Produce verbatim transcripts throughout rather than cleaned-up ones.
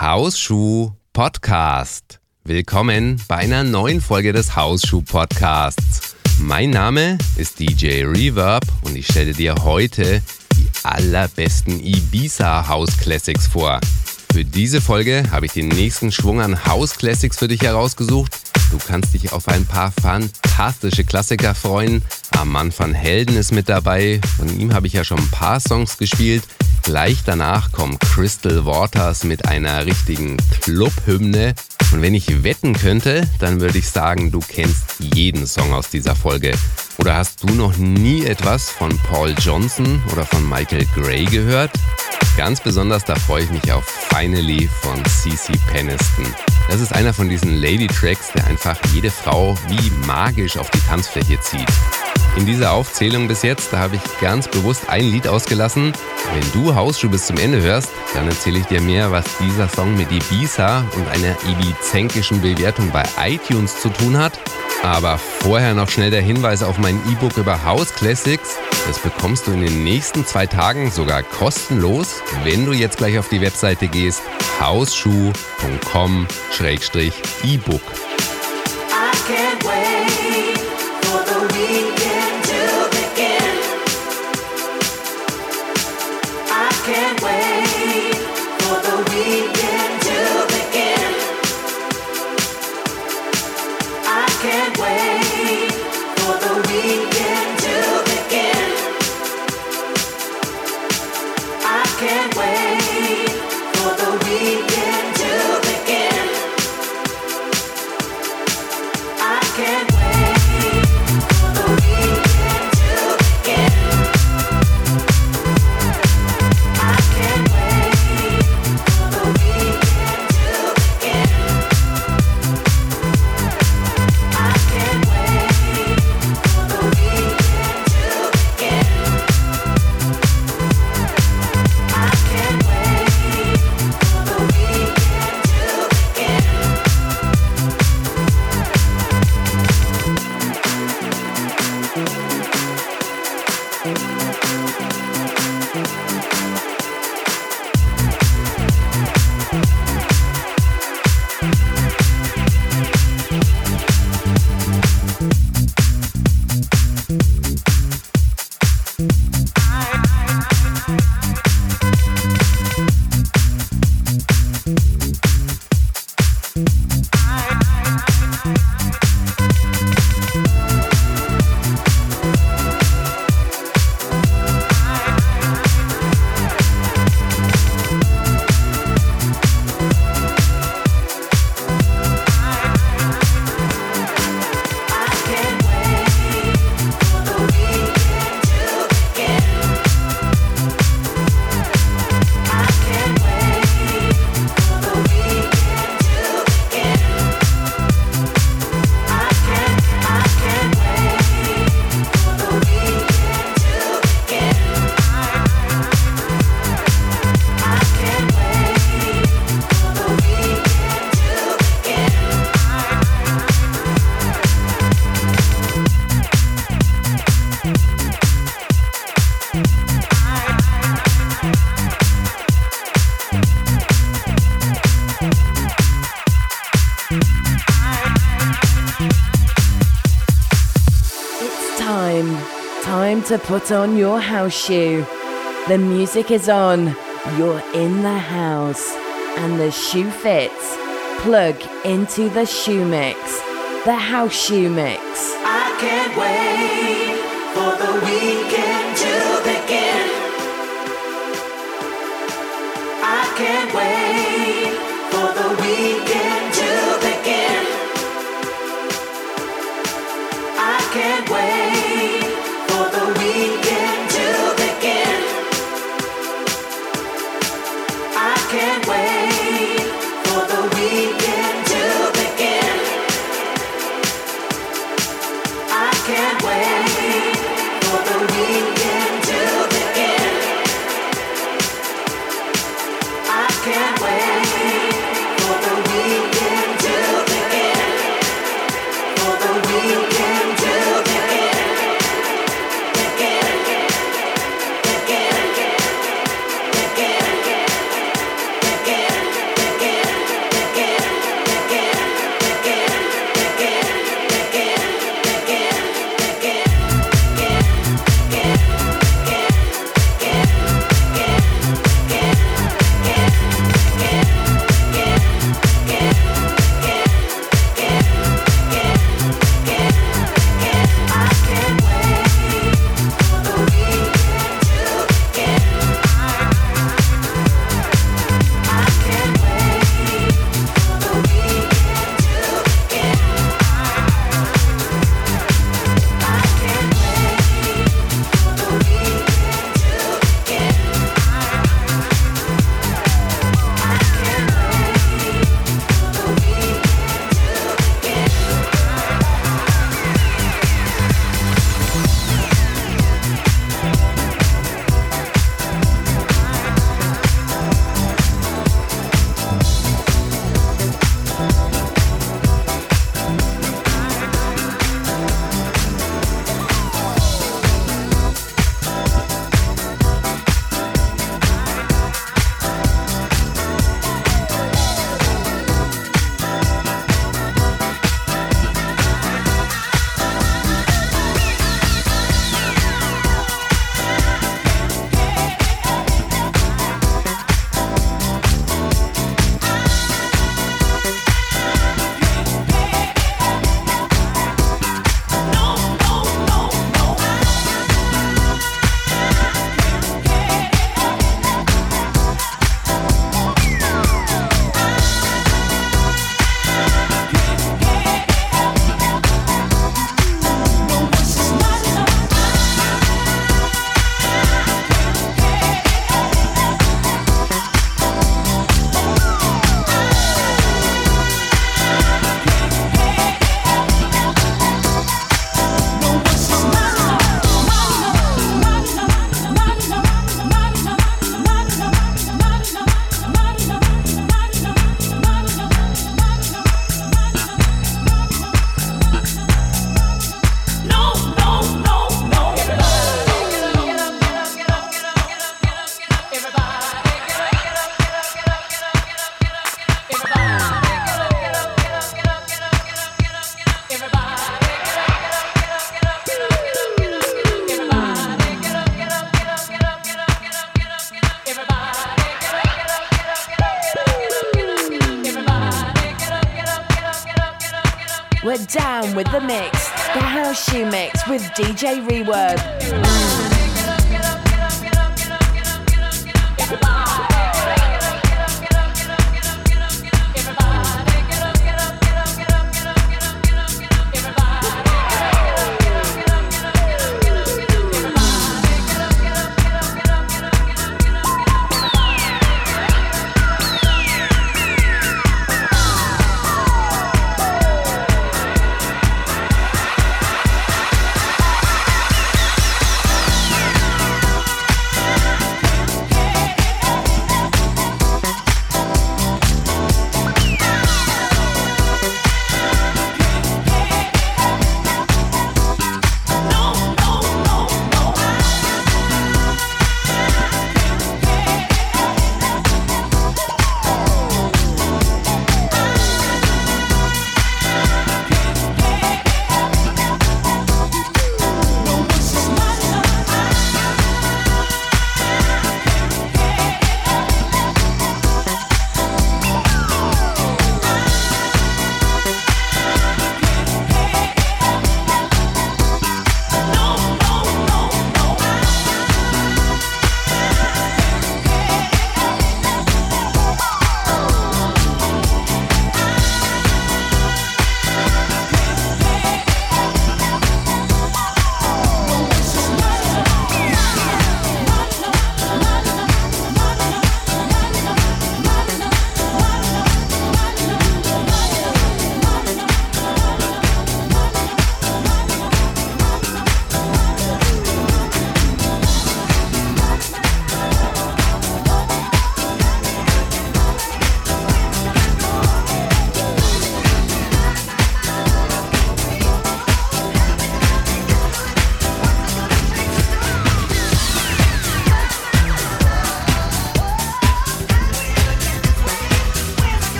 Hausschuh Podcast. Willkommen bei einer neuen Folge des Hausschuh Podcasts. Mein Name ist D J Reverb und ich stelle dir heute die allerbesten Ibiza House Classics vor. Für diese Folge habe ich den nächsten Schwung an House Classics für dich herausgesucht. Du kannst dich auf ein paar fantastische Klassiker freuen. Armand van Helden ist mit dabei. Von ihm habe ich ja schon ein paar Songs gespielt. Gleich danach kommt Crystal Waters mit einer richtigen Club-Hymne. Und wenn ich wetten könnte, dann würde ich sagen, du kennst jeden Song aus dieser Folge. Oder hast du noch nie etwas von Paul Johnson oder von Michael Gray gehört? Ganz besonders, da freue ich mich auf Finally von C C Peniston. Das ist einer von diesen Lady-Tracks, der einfach jede Frau wie magisch auf die Tanzfläche zieht. In dieser Aufzählung bis jetzt, da habe ich ganz bewusst ein Lied ausgelassen. Wenn du Hausschuh bis zum Ende hörst, dann erzähle ich dir mehr, was dieser Song mit Ibiza und einer ibizenkischen Bewertung bei iTunes zu tun hat. Aber vorher noch schnell der Hinweis auf mein E-Book über House Classics. Das bekommst du in den nächsten zwei Tagen sogar kostenlos, wenn du jetzt gleich auf die Webseite gehst, hausschuh punkt com Schrägstrich E-Book. I can't wait for the weekend to begin. I can't wait for the weekend to begin. I can't wait for the weekend to begin. I can't wait for the weekend to begin. I can't wait for the weekend to begin. I can't wait for the weekend to begin. I can't wait for the weekend to begin. I can't wait for the weekend to begin. To put on your house shoe. The music is on, you're in the house, and the shoe fits. Plug into the shoe mix, the house shoe mix. I can't wait for the weekend to begin. I can't wait for the weekend to begin. I can't wait for the weekend to begin. I can't wait for the weekend to begin. I can't wait. We're down with the mix, the House Shoe Mix with D J Reverb.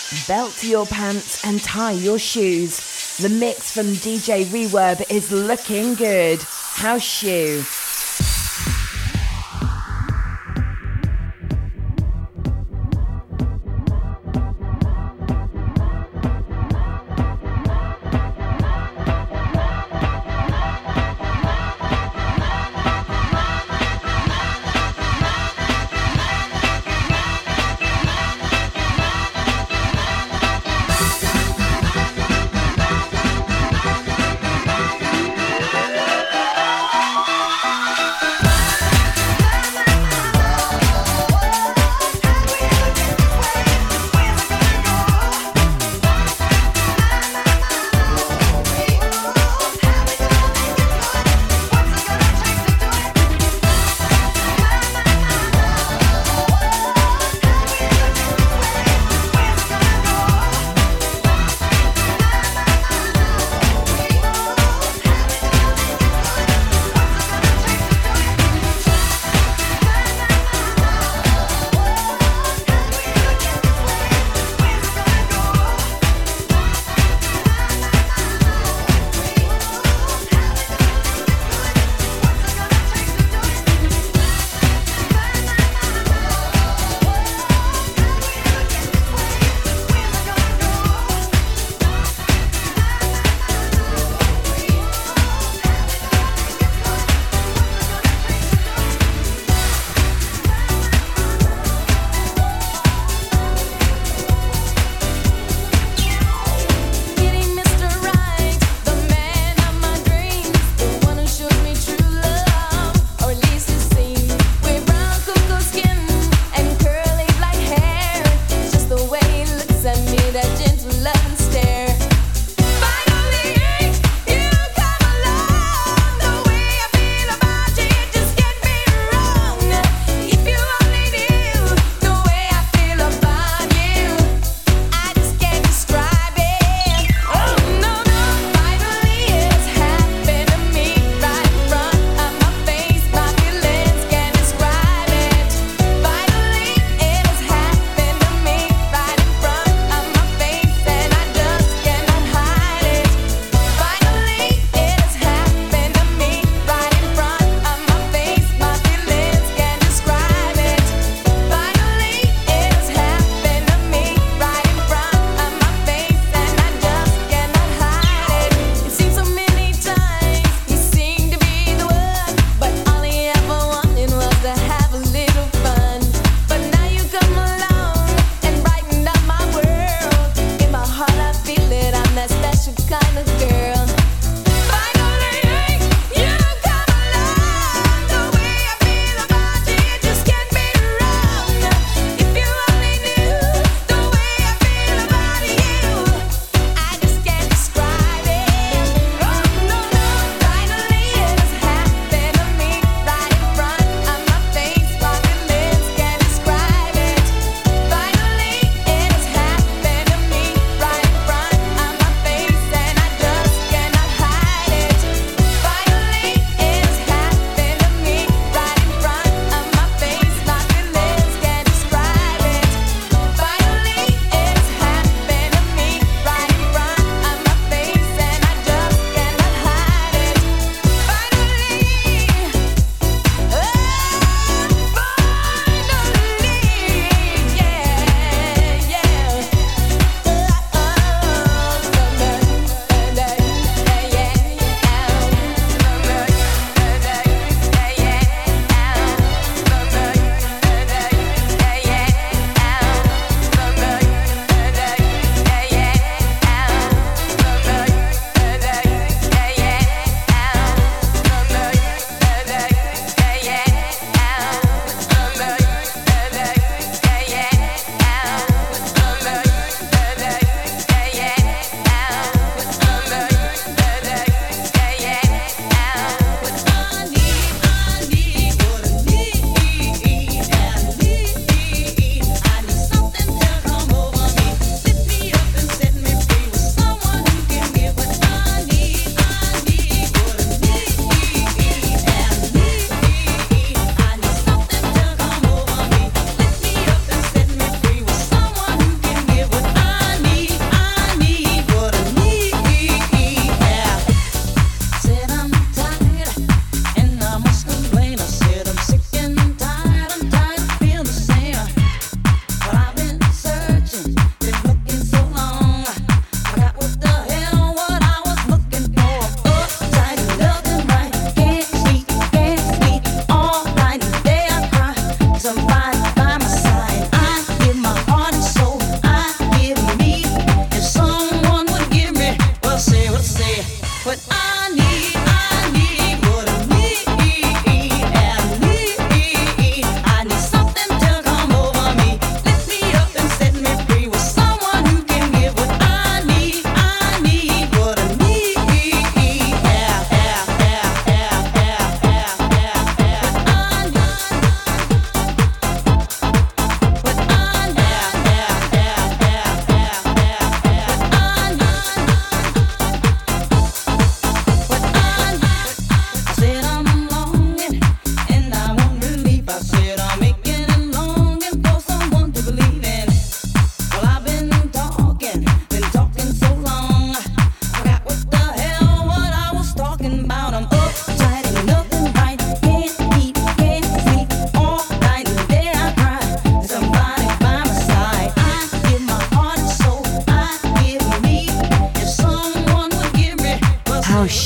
belt your pants and tie your shoes. The mix from D J Reverb is looking good. House Shoe.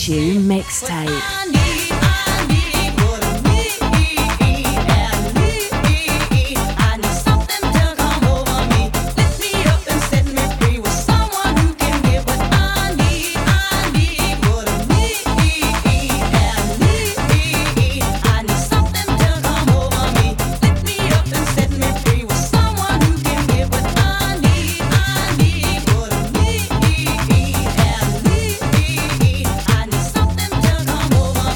Shoe Mixtape. Over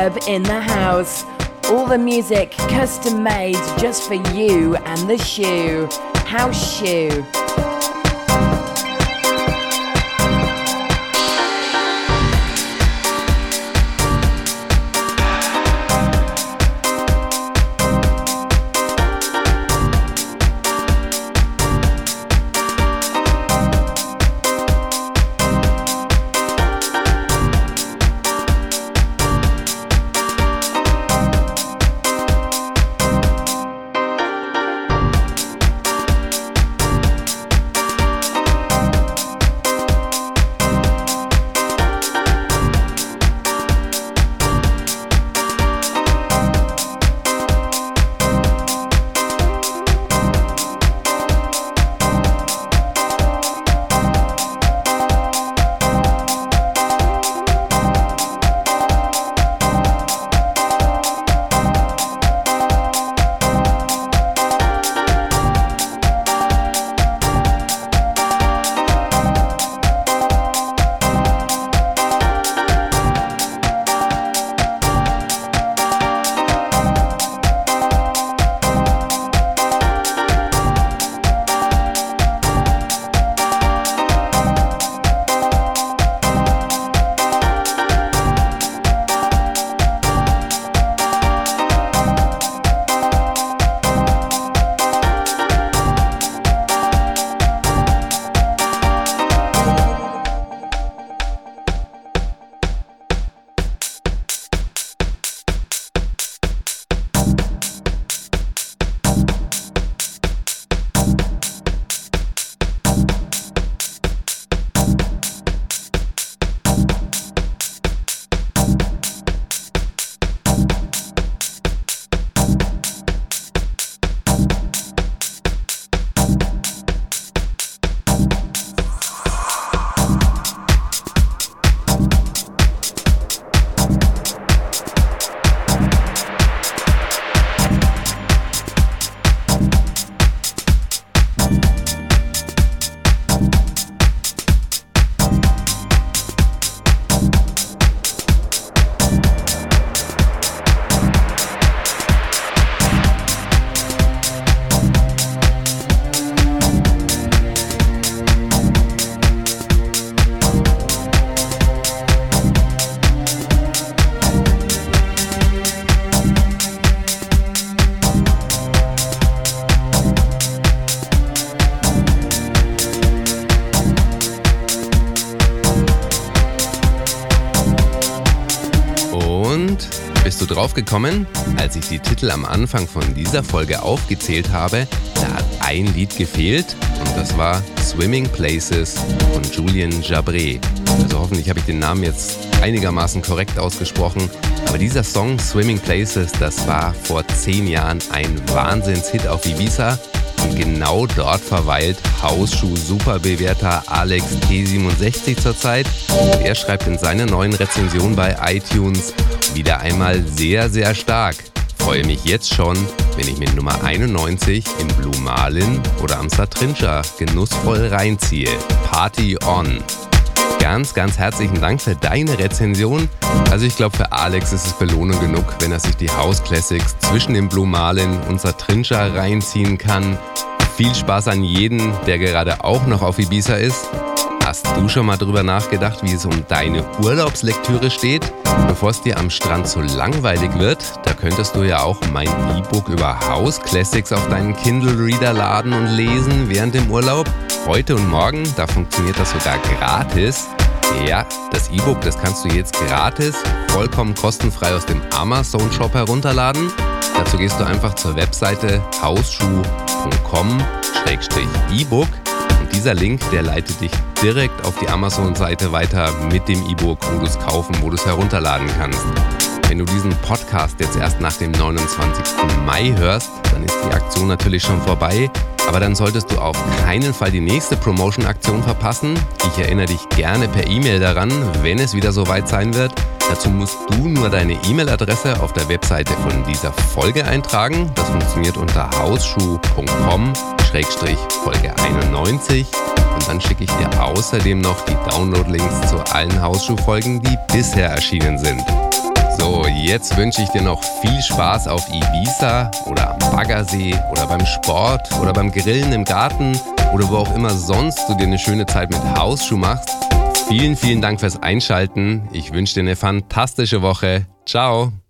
Reverb in the house. All the music custom made just for you and the shoe. House Shoe. du drauf gekommen? Als ich die Titel am Anfang von dieser Folge aufgezählt habe, da hat ein Lied gefehlt und das war Swimming Places von Julien Jabret. Also hoffentlich habe ich den Namen jetzt einigermaßen korrekt ausgesprochen. Aber dieser Song Swimming Places, das war vor zehn Jahren ein Wahnsinnshit auf Ibiza. Und genau dort verweilt Hausschuh-Superbewerter Alex T siebenundsechzig zurzeit. Und er schreibt in seiner neuen Rezension bei iTunes wieder einmal sehr, sehr stark. Freue mich jetzt schon, wenn ich mit Nummer einundneunzig in Blue Marlin oder am Satrinja genussvoll reinziehe. Party on! Ganz, ganz herzlichen Dank für deine Rezension. Also ich glaube, für Alex ist es Belohnung genug, wenn er sich die House Classics zwischen dem Blue Marlin und Satrinja reinziehen kann. Viel Spaß an jeden, der gerade auch noch auf Ibiza ist. Hast du schon mal drüber nachgedacht, wie es um deine Urlaubslektüre steht? Bevor es dir am Strand zu langweilig wird, da könntest du ja auch mein E-Book über House Classics auf deinen Kindle-Reader laden und lesen während dem Urlaub. Heute und morgen, da funktioniert das sogar gratis. Ja, das E-Book, das kannst du jetzt gratis, vollkommen kostenfrei aus dem Amazon-Shop herunterladen. Dazu gehst du einfach zur Webseite hausschuh punkt com Schrägstrich E-Book. Und dieser Link, der leitet dich direkt auf die Amazon-Seite weiter mit dem E-Book, wo du es kaufen, wo du es herunterladen kannst. Wenn du diesen Podcast jetzt erst nach dem neunundzwanzigsten Mai hörst, dann ist die Aktion natürlich schon vorbei. Aber dann solltest du auf keinen Fall die nächste Promotion-Aktion verpassen. Ich erinnere dich gerne per E-Mail daran, wenn es wieder soweit sein wird. Dazu musst du nur deine E-Mail-Adresse auf der Webseite von dieser Folge eintragen. Das funktioniert unter hausschuh punkt com Schrägstrich Folge einundneunzig. Und dann schicke ich dir außerdem noch die Download-Links zu allen Hausschuh-Folgen, die bisher erschienen sind. So, jetzt wünsche ich dir noch viel Spaß auf Ibiza oder am Baggersee oder beim Sport oder beim Grillen im Garten oder wo auch immer sonst du dir eine schöne Zeit mit Hausschuh machst. Vielen, vielen Dank fürs Einschalten. Ich wünsche dir eine fantastische Woche. Ciao.